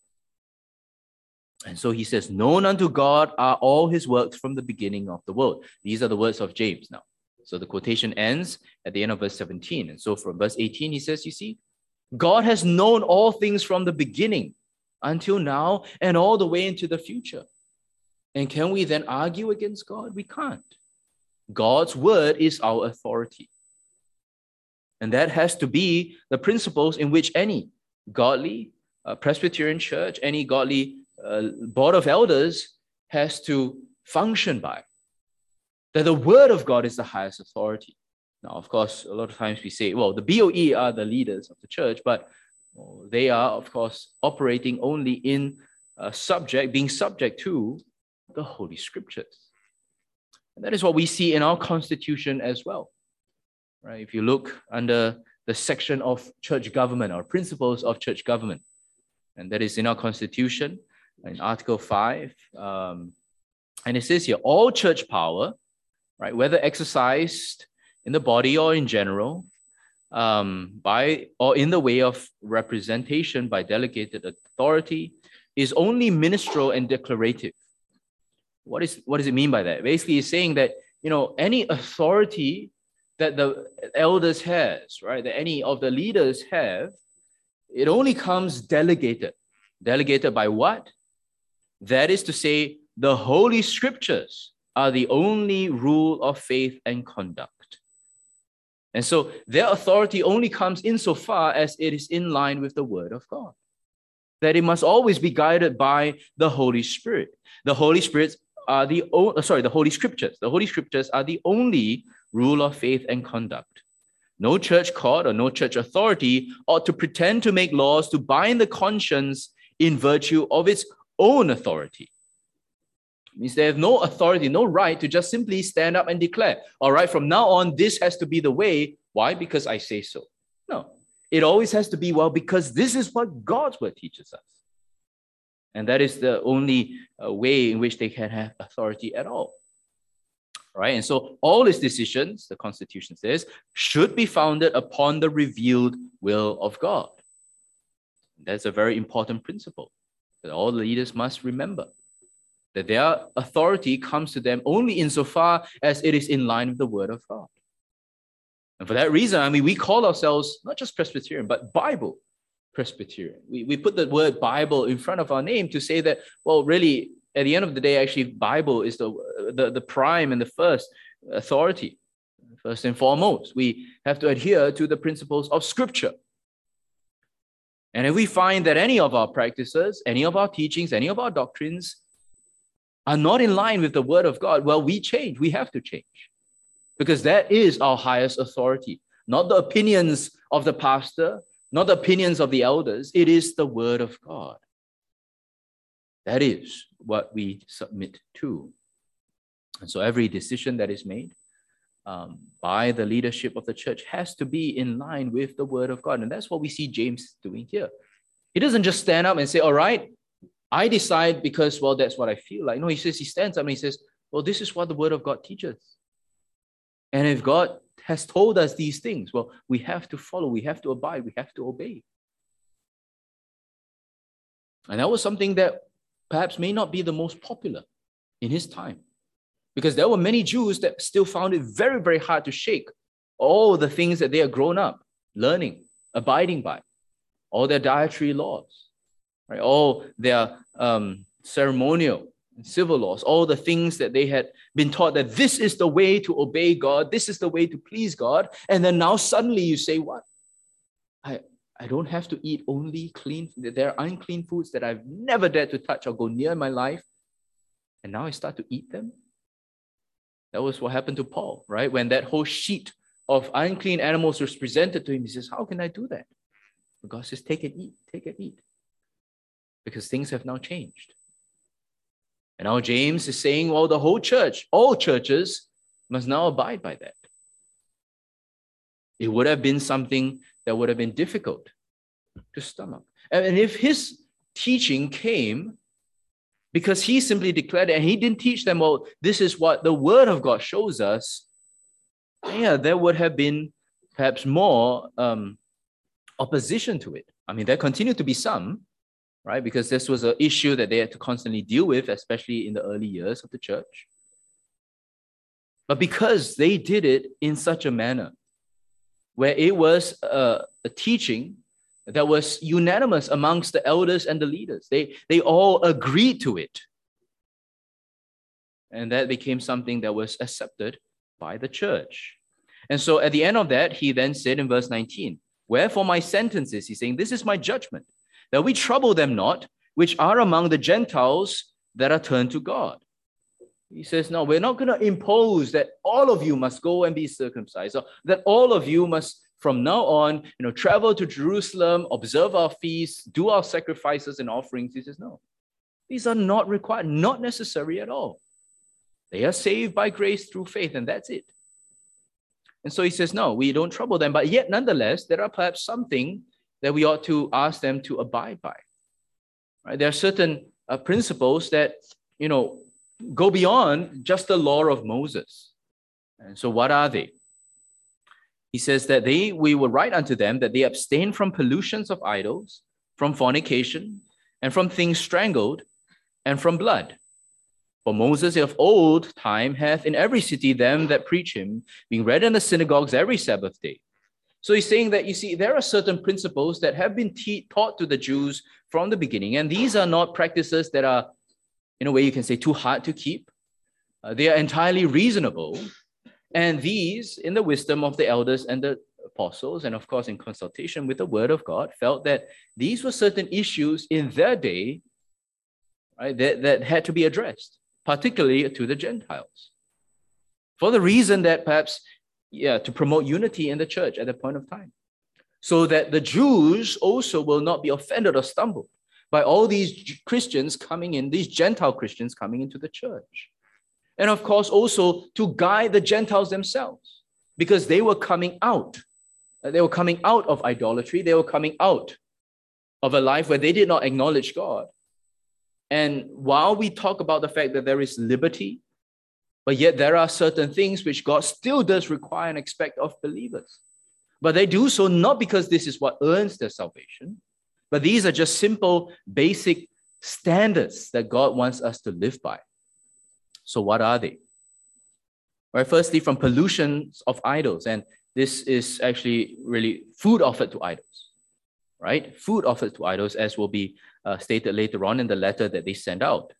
And so he says, known unto God are all his works from the beginning of the world. These are the words of James now. So the quotation ends at the end of verse seventeen. And so from verse eighteen, he says, you see, God has known all things from the beginning until now and all the way into the future. And can we then argue against God? We can't. God's word is our authority. And that has to be the principles in which any godly uh, Presbyterian church, any godly uh, board of elders has to function by. That the word of God is the highest authority. Now, of course, a lot of times we say, well, the B O E are the leaders of the church, but well, they are, of course, operating only in uh, subject, being subject to the Holy Scriptures. And that is what we see in our constitution as well. Right? If you look under the section of church government or principles of church government, and that is in our constitution, in Article five, um, and it says here, all church power, right, whether exercised in the body or in general, um, by or in the way of representation by delegated authority, is only ministerial and declarative. What is what does it mean by that? Basically, it's saying that, you know, any authority that the elders has, right, that any of the leaders have, it only comes delegated. Delegated by what? That is to say, the Holy Scriptures are the only rule of faith and conduct. And so their authority only comes insofar as it is in line with the Word of God. That it must always be guided by the Holy Spirit. The Holy Spirits are the o- sorry, the Holy Scriptures. The Holy Scriptures are the only rule of faith and conduct. No church court or no church authority ought to pretend to make laws to bind the conscience in virtue of its own authority. It means they have no authority, no right to just simply stand up and declare, all right, from now on, this has to be the way. Why? Because I say so. No, it always has to be, well, because this is what God's word teaches us. And that is the only uh, way in which they can have authority at all. Right? And so all his decisions, the Constitution says, should be founded upon the revealed will of God. That's a very important principle that all leaders must remember, that their authority comes to them only insofar as it is in line with the Word of God. And for that reason, I mean, we call ourselves not just Presbyterian, but Bible Presbyterian. We, we put the word Bible in front of our name to say that, well, really, at the end of the day, actually, Bible is the, the, the prime and the first authority. First and foremost, we have to adhere to the principles of Scripture. And if we find that any of our practices, any of our teachings, any of our doctrines are not in line with the Word of God, well, we change. We have to change. Because that is our highest authority. Not the opinions of the pastor, not the opinions of the elders. It is the Word of God. That is what we submit to. And so every decision that is made um, by the leadership of the church has to be in line with the Word of God. And that's what we see James doing here. He doesn't just stand up and say, all right, I decide because, well, that's what I feel like. No, he says, he stands up and he says, well, this is what the Word of God teaches. And if God has told us these things, well, we have to follow, we have to abide, we have to obey. And that was something that perhaps may not be the most popular in his time, because there were many Jews that still found it very, very hard to shake all the things that they had grown up learning, abiding by, all their dietary laws, right? All their um, ceremonial and civil laws, all the things that they had been taught that this is the way to obey God, this is the way to please God. And then now suddenly you say, what? I, I don't have to eat only clean, there are unclean foods that I've never dared to touch or go near in my life. And now I start to eat them. That was what happened to Paul, right? When that whole sheet of unclean animals was presented to him, he says, how can I do that? But God says, take and eat, take and eat. Because things have now changed. And now James is saying, well, the whole church, all churches must now abide by that. It would have been something that would have been difficult to stomach. And if his teaching came because he simply declared it and he didn't teach them, well, this is what the Word of God shows us, yeah, there would have been perhaps more um, opposition to it. I mean, there continued to be some, right? Because this was an issue that they had to constantly deal with, especially in the early years of the church. But because they did it in such a manner where it was a, a teaching that was unanimous amongst the elders and the leaders, they, they all agreed to it. And that became something that was accepted by the church. And so at the end of that, he then said in verse nineteen, wherefore my sentence is, he's saying, this is my judgment, that we trouble them not, which are among the Gentiles that are turned to God. He says, no, we're not going to impose that all of you must go and be circumcised, or that all of you must, from now on, you know, travel to Jerusalem, observe our feasts, do our sacrifices and offerings. He says, no, these are not required, not necessary at all. They are saved by grace through faith, and that's it. And so he says, no, we don't trouble them. But yet, nonetheless, there are perhaps something that we ought to ask them to abide by. Right? There are certain uh, principles that, you know, go beyond just the law of Moses. And so what are they? He says that they, we will write unto them that they abstain from pollutions of idols, from fornication, and from things strangled, and from blood. For Moses of old time hath in every city them that preach him, being read in the synagogues every Sabbath day. So he's saying that, you see, there are certain principles that have been te- taught to the Jews from the beginning, and these are not practices that are, in a way you can say, too hard to keep. Uh, they are entirely reasonable, and these, in the wisdom of the elders and the apostles, and of course in consultation with the word of God, felt that these were certain issues in their day, right, that, that had to be addressed, particularly to the Gentiles. For the reason that perhaps, yeah, to promote unity in the church at that point of time, so that the Jews also will not be offended or stumbled by all these Christians coming in, these Gentile Christians coming into the church. And of course, also to guide the Gentiles themselves, because they were coming out. They were coming out of idolatry. They were coming out of a life where they did not acknowledge God. And while we talk about the fact that there is liberty, but yet there are certain things which God still does require and expect of believers. But they do so not because this is what earns their salvation, but these are just simple, basic standards that God wants us to live by. So what are they? Right, firstly, from pollutions of idols. And this is actually really food offered to idols, right? Food offered to idols, as will be uh, stated later on in the letter that they send out.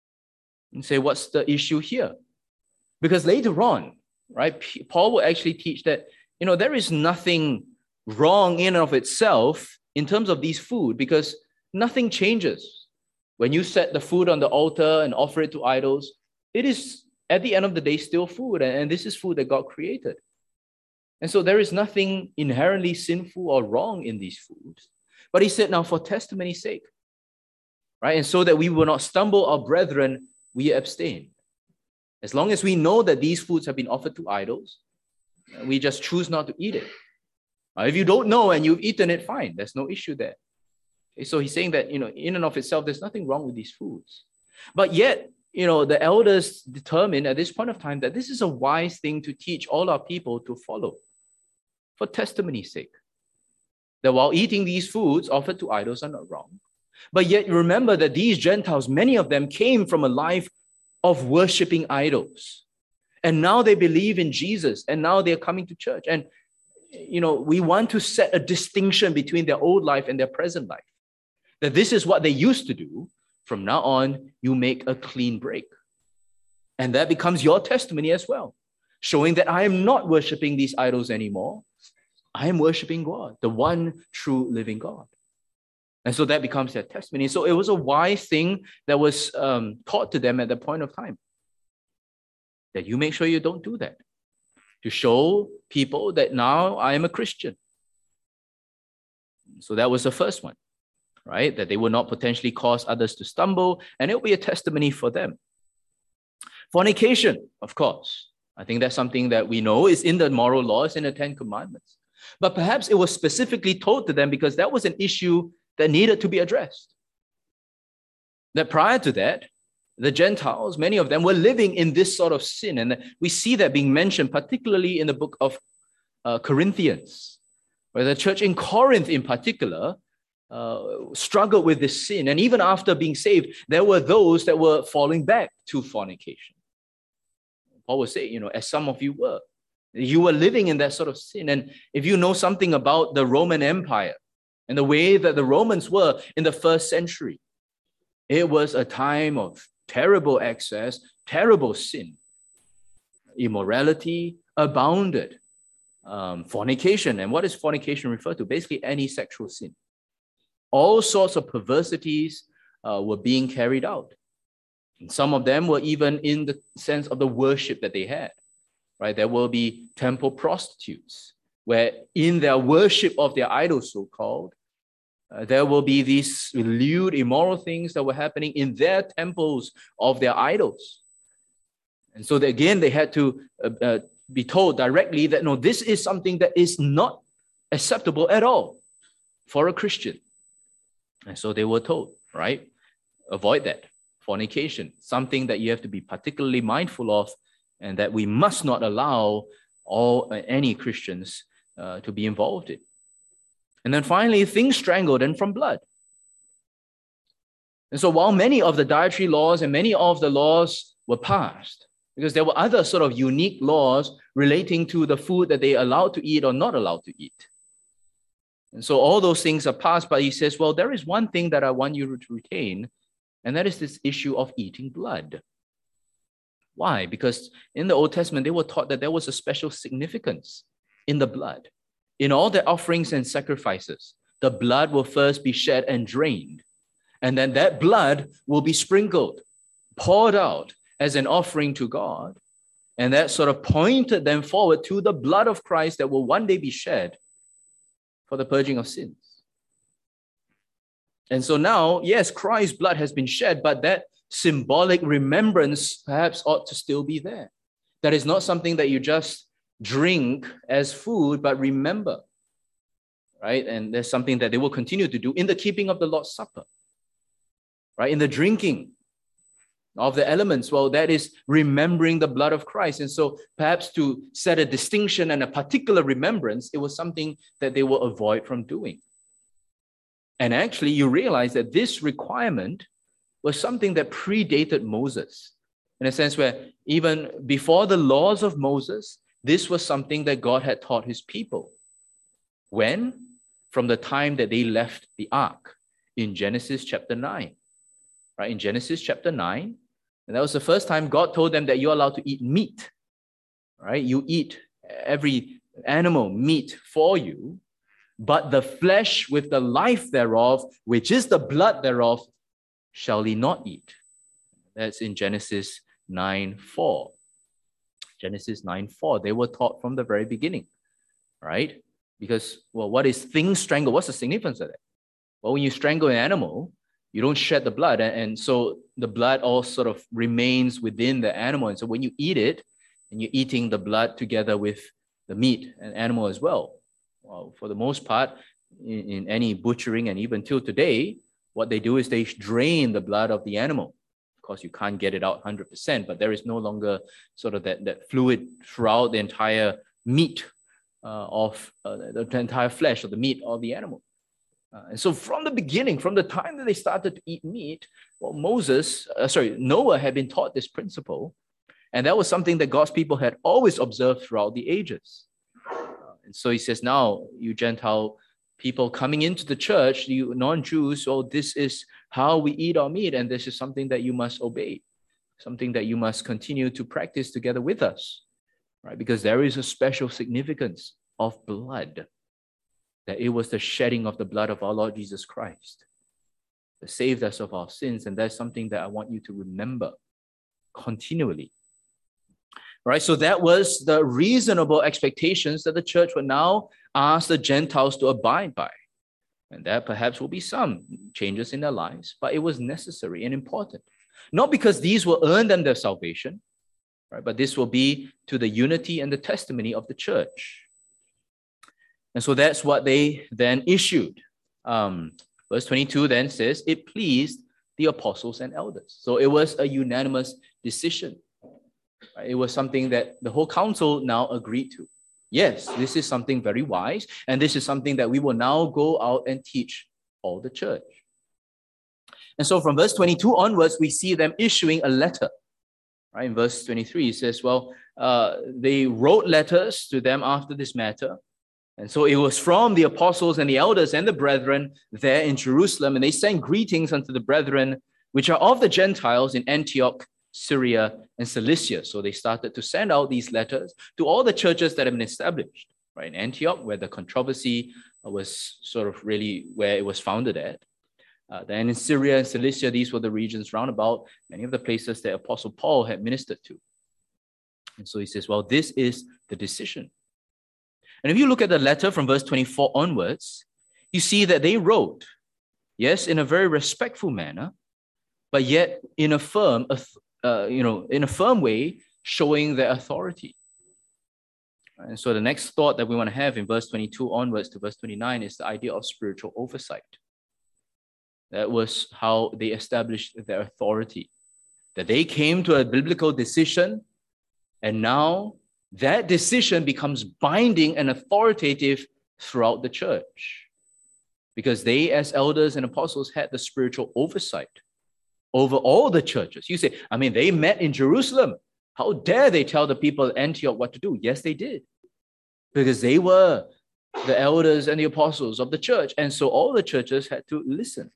And say, what's the issue here? Because later on, right, Paul will actually teach that, you know, there is nothing wrong in and of itself in terms of these food, because nothing changes. When you set the food on the altar and offer it to idols, it is, at the end of the day, still food, and this is food that God created. And so there is nothing inherently sinful or wrong in these foods. But he said, now for testimony's sake, right, and so that we will not stumble our brethren, we abstain. As long as we know that these foods have been offered to idols, we just choose not to eat it. Uh, if you don't know and you've eaten it, fine, there's no issue there. Okay, so he's saying that, you know, in and of itself, there's nothing wrong with these foods. But yet, you know, the elders determined at this point of time that this is a wise thing to teach all our people to follow for testimony's sake. That while eating these foods offered to idols are not wrong. But yet remember that these Gentiles, many of them came from a life of worshiping idols. And now they believe in Jesus, and now they're coming to church. And, you know, we want to set a distinction between their old life and their present life. That this is what they used to do. From now on, you make a clean break. And that becomes your testimony as well, showing that I am not worshiping these idols anymore. I am worshiping God, the one true living God. And so that becomes their testimony. So it was a wise thing that was um, taught to them at that point of time, that you make sure you don't do that, to show people that now I am a Christian. So that was the first one. Right? That they will not potentially cause others to stumble, and it will be a testimony for them. Fornication, of course. I think that's something that we know is in the moral laws, in the Ten Commandments. But perhaps it was specifically told to them because that was an issue that needed to be addressed. That prior to that, the Gentiles, many of them were living in this sort of sin. And we see that being mentioned, particularly in the book of uh, Corinthians, where the church in Corinth in particular Uh, struggled with this sin. And even after being saved, there were those that were falling back to fornication. Paul would say, you know, as some of you were, you were living in that sort of sin. And if you know something about the Roman Empire and the way that the Romans were in the first century, it was a time of terrible excess, terrible sin. Immorality abounded. Um, fornication. And what does fornication refer to? Basically, any sexual sin. All sorts of perversities uh, were being carried out. And some of them were even in the sense of the worship that they had, right? There will be temple prostitutes, where in their worship of their idols, so-called, uh, there will be these lewd, immoral things that were happening in their temples of their idols. And so they, again, they had to uh, uh, be told directly that, no, this is something that is not acceptable at all for a Christian. And so they were told, right? Avoid that. Fornication, something that you have to be particularly mindful of, and that we must not allow all uh, any Christians uh, to be involved in. And then finally, things strangled and from blood. And so while many of the dietary laws and many of the laws were passed, because there were other sort of unique laws relating to the food that they allowed to eat or not allowed to eat. And so all those things are passed, but he says, well, there is one thing that I want you to retain, and that is this issue of eating blood. Why? Because in the Old Testament, they were taught that there was a special significance in the blood. In all their offerings and sacrifices, the blood will first be shed and drained. And then that blood will be sprinkled, poured out as an offering to God. And that sort of pointed them forward to the blood of Christ that will one day be shed for the purging of sins. And so now, yes, Christ's blood has been shed, but that symbolic remembrance perhaps ought to still be there. That is not something that you just drink as food, but remember, right? And there's something that they will continue to do in the keeping of the Lord's Supper, right? In the drinking of the elements, well, that is remembering the blood of Christ. And so perhaps to set a distinction and a particular remembrance, it was something that they will avoid from doing. And actually, you realize that this requirement was something that predated Moses, in a sense where even before the laws of Moses, this was something that God had taught his people. When? From the time that they left the ark in Genesis chapter nine. Right? In Genesis chapter nine, and that was the first time God told them that you're allowed to eat meat. Right? You eat every animal meat for you, but the flesh with the life thereof, which is the blood thereof, shall he not eat. That's in Genesis nine four. Genesis nine four. They were taught from the very beginning, right? Because, well, what is things strangled? What's the significance of that? Well, when you strangle an animal, you don't shed the blood. And, and so the blood all sort of remains within the animal. And so when you eat it, and you're eating the blood together with the meat and animal as well. Well, for the most part, in, in any butchering, and even till today, what they do is they drain the blood of the animal. Of course, you can't get it out one hundred percent, but there is no longer sort of that, that fluid throughout the entire meat uh, of uh, the, the entire flesh of the meat of the animal. Uh, and so from the beginning, from the time that they started to eat meat, well, Moses, uh, sorry, Noah had been taught this principle, and that was something that God's people had always observed throughout the ages. And so he says, now, you Gentile people coming into the church, you non-Jews, oh, this is how we eat our meat, and this is something that you must obey, something that you must continue to practice together with us, right? Because there is a special significance of blood, that it was the shedding of the blood of our Lord Jesus Christ that saved us of our sins, and that's something that I want you to remember continually. Right, so that was the reasonable expectations that the church would now ask the Gentiles to abide by. And that perhaps will be some changes in their lives, but it was necessary and important. Not because these will earn them their salvation, right, but this will be to the unity and the testimony of the church. And so that's what they then issued. Um, verse twenty-two then says, it pleased the apostles and elders. So it was a unanimous decision. It was something that the whole council now agreed to. Yes, this is something very wise, and this is something that we will now go out and teach all the church. And so from verse twenty-two onwards, we see them issuing a letter. Right? In verse twenty-three, it says, well, uh, they wrote letters to them after this matter. And so it was from the apostles and the elders and the brethren there in Jerusalem, and they sent greetings unto the brethren, which are of the Gentiles in Antioch, Syria, and Cilicia. So they started to send out these letters to all the churches that have been established, right? In Antioch, where the controversy was sort of really where it was founded at. Uh, then in Syria and Cilicia, these were the regions round about, many of the places that Apostle Paul had ministered to. And so he says, well, this is the decision. And if you look at the letter from verse twenty-four onwards, you see that they wrote, yes, in a very respectful manner, but yet in a firm, uh, you know, in a firm way, showing their authority. And so the next thought that we want to have in verse twenty-two onwards to verse twenty-nine is the idea of spiritual oversight. That was how they established their authority. That they came to a biblical decision, and now that decision becomes binding and authoritative throughout the church. Because they, as elders and apostles, had the spiritual oversight over all the churches. You say, I mean, they met in Jerusalem. How dare they tell the people at Antioch what to do? Yes, they did. Because they were the elders and the apostles of the church. And so all the churches had to listen.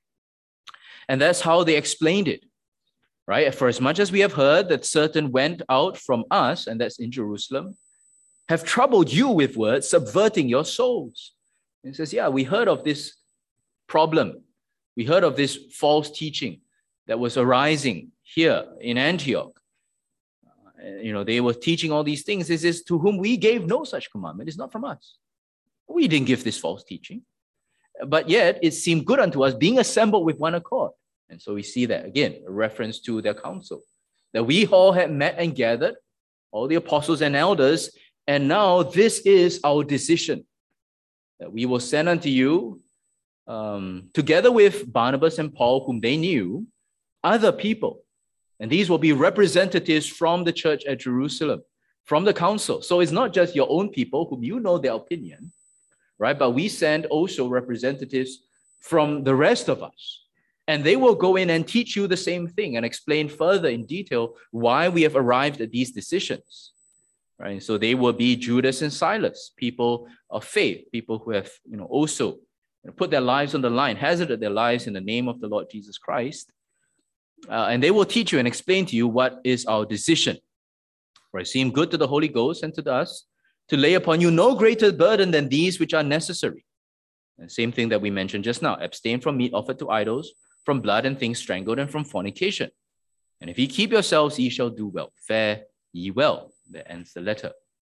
And that's how they explained it, right? For as much as we have heard that certain went out from us, and that's in Jerusalem, have troubled you with words, subverting your souls. And it says, yeah, we heard of this problem. We heard of this false teaching that was arising here in Antioch. Uh, you know, they were teaching all these things. This is to whom we gave no such commandment. It's not from us. We didn't give this false teaching. But yet it seemed good unto us, being assembled with one accord. And so we see that, again, a reference to their council, that we all had met and gathered, all the apostles and elders, and now this is our decision, that we will send unto you, um, together with Barnabas and Paul, whom they knew, other people. And these will be representatives from the church at Jerusalem, from the council. So it's not just your own people whom you know their opinion, right? But we send also representatives from the rest of us. And they will go in and teach you the same thing and explain further in detail why we have arrived at these decisions, right? So they will be Judas and Silas, people of faith, people who have, you know, also put their lives on the line, hazarded their lives in the name of the Lord Jesus Christ. Uh, and they will teach you and explain to you what is our decision. For it seemed good to the Holy Ghost and to us to lay upon you no greater burden than these which are necessary. And same thing that we mentioned just now, abstain from meat offered to idols, from blood and things strangled, and from fornication. And if ye keep yourselves, ye shall do well. Fare ye well. That ends the letter.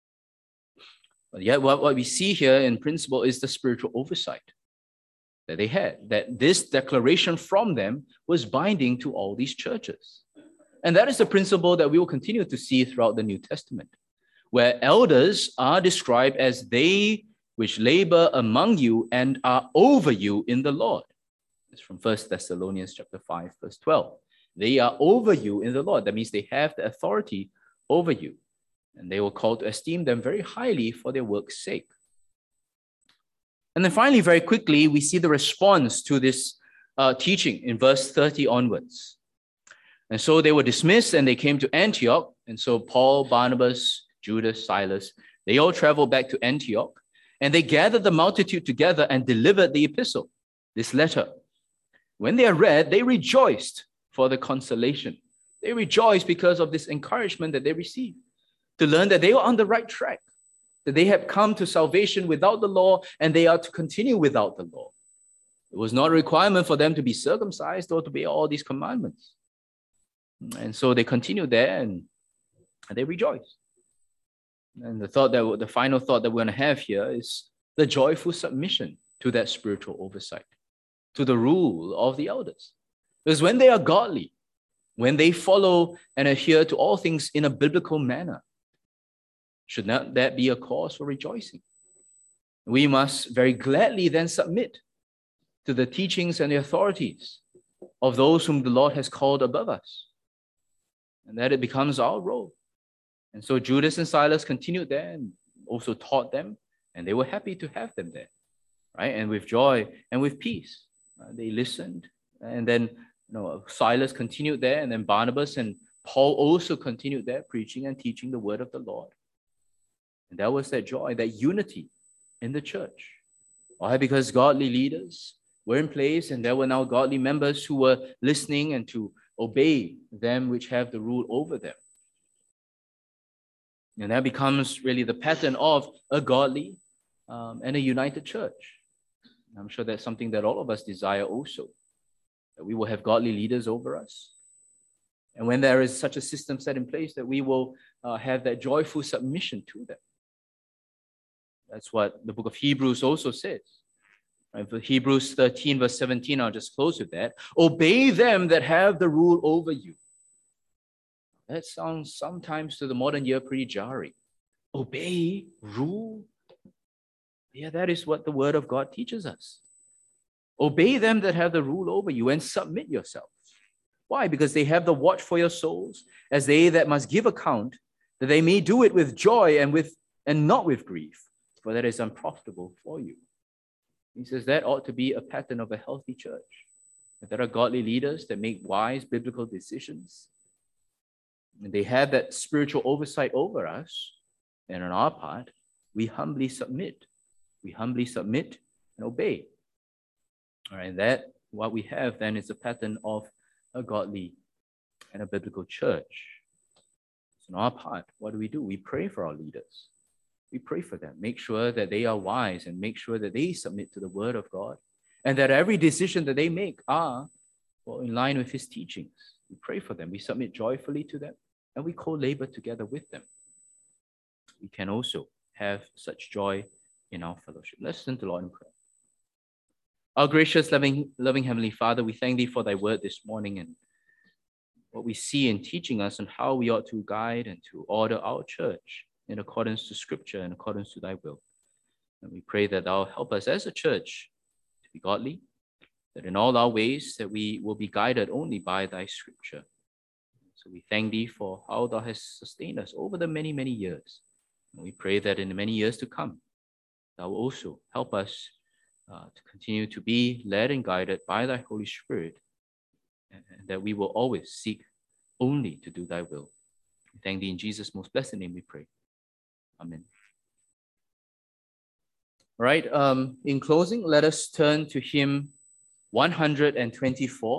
But yet what, what we see here in principle is the spiritual oversight that they had, that this declaration from them was binding to all these churches. And that is the principle that we will continue to see throughout the New Testament, where elders are described as they which labor among you and are over you in the Lord. It's from First Thessalonians chapter five, verse twelve. They are over you in the Lord. That means they have the authority over you. And they were called to esteem them very highly for their work's sake. And then finally, very quickly, we see the response to this uh, teaching in verse thirty onwards. And so they were dismissed and they came to Antioch. And so Paul, Barnabas, Judas, Silas, they all traveled back to Antioch. And they gathered the multitude together and delivered the epistle, this letter. When they are read, they rejoiced for the consolation. They rejoiced because of this encouragement that they received, to learn that they were on the right track, that they had come to salvation without the law, and they are to continue without the law. It was not a requirement for them to be circumcised or to obey all these commandments. And so they continued there and, and they rejoiced. And the thought that the final thought that we're going to have here is the joyful submission to that spiritual oversight, to the rule of the elders. Because when they are godly, when they follow and adhere to all things in a biblical manner, should not that be a cause for rejoicing? We must very gladly then submit to the teachings and the authorities of those whom the Lord has called above us, and that it becomes our role. And so Judas and Silas continued there and also taught them, and they were happy to have them there, right? And with joy and with peace, uh, they listened. And then, you know, Silas continued there, and then Barnabas and Paul also continued there, preaching and teaching the word of the Lord. And that was that joy, that unity in the church. Why? Because godly leaders were in place, and there were now godly members who were listening and to obey them which have the rule over them. And that becomes really the pattern of a godly um, and a united church. I'm sure that's something that all of us desire also, that we will have godly leaders over us. And when there is such a system set in place, that we will uh, have that joyful submission to them. That's what the book of Hebrews also says. Right? For Hebrews thirteen, verse seventeen, I'll just close with that. Obey them that have the rule over you. That sounds sometimes to the modern ear pretty jarring. Obey, rule. Yeah, that is what the word of God teaches us. Obey them that have the rule over you and submit yourself. Why? Because they have the watch for your souls, as they that must give account, that they may do it with joy and with and not with grief, for that is unprofitable for you. He says that ought to be a pattern of a healthy church. That there are godly leaders that make wise biblical decisions. And they have that spiritual oversight over us. And on our part, we humbly submit. We humbly submit and obey. All right, that what we have then is a pattern of a godly and a biblical church. So on our part, what do we do? We pray for our leaders. We pray for them. Make sure that they are wise and make sure that they submit to the word of God and that every decision that they make are well, in line with his teachings. We pray for them. We submit joyfully to them and we co-labor together with them. We can also have such joy in our fellowship. Let's turn to the Lord in prayer. Our gracious, loving, loving Heavenly Father, we thank thee for thy word this morning and what we see in teaching us and how we ought to guide and to order our church in accordance to Scripture, in accordance to thy will. And we pray that thou help us as a church to be godly, that in all our ways that we will be guided only by thy Scripture. So we thank thee for how thou hast sustained us over the many, many years. And we pray that in the many years to come, thou will also help us uh, to continue to be led and guided by thy Holy Spirit, and, and that we will always seek only to do thy will. We thank thee in Jesus' most blessed name we pray. Amen. All right, um, in closing, let us turn to hymn one hundred twenty-four.